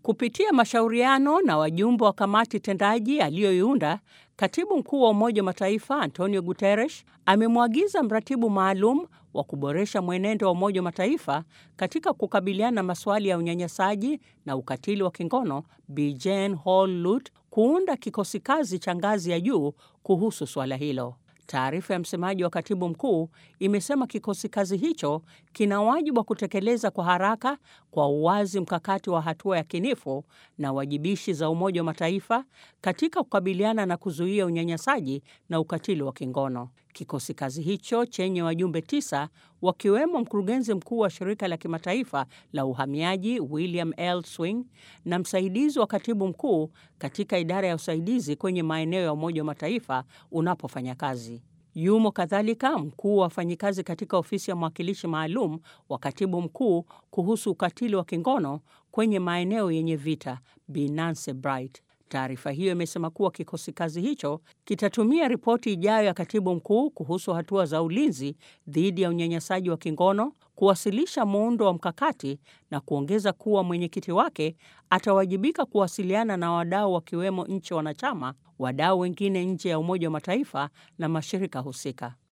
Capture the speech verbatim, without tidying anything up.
Kupitia mashauriano na wajumbe wa kamati tendaji aliyoiunda, Katibu Mkuu wa Umoja wa Mataifa Antonio Guterres amemwagiza mratibu maalum wa kuboresha mwenendo wa Umoja wa Mataifa katika kukabiliana na masuala ya unyanyasaji na ukatili wa kingono Bi Jane Hall-Lute kuunda kikosi kazi cha ngazi ya juu kuhusu suala hilo. Taarifa ya msemaji wa katibu mkuu imesema kikosi kazi hicho kina wajibu wa kutekeleza kwa haraka kwa uwazi mkakati wa hatua ya kinifu na wajibishi za Umoja wa Mataifa katika kukabiliana na kuzuia unyanyasaji na ukatili wa kingono. Kikosi kazi hicho chenye wajumbe tisa wakiwemo mkurugenzi mkuu wa shirika la kimataifa la uhamiaji William L. Swing na msaidizi wa katibu mkuu katika idara ya usaidizi kwenye maeneo ya Umoja wa Mataifa unapofanya kazi. Yumo kadhalika mkuu wa wafanyikazi katika ofisi ya mwakilishi maalum wa katibu mkuu kuhusu ukatili wa kingono kwenye maeneo yenye vita, Bi Nancy Bright. Taarifa hiyo imesema kuwa kikosi kazi hicho kitatumia ripoti ijayo ya katibu mkuu kuhusu hatua za ulinzi dhidi ya unyanyasaji wa kingono, kuwasilisha muundo wa mkakati na kuongeza kuwa mwenyekiti wake atawajibika kuwasiliana na wadau wakiwemo nchi wanachama, wadau wengine nje ya Umoja wa Mataifa na mashirika husika.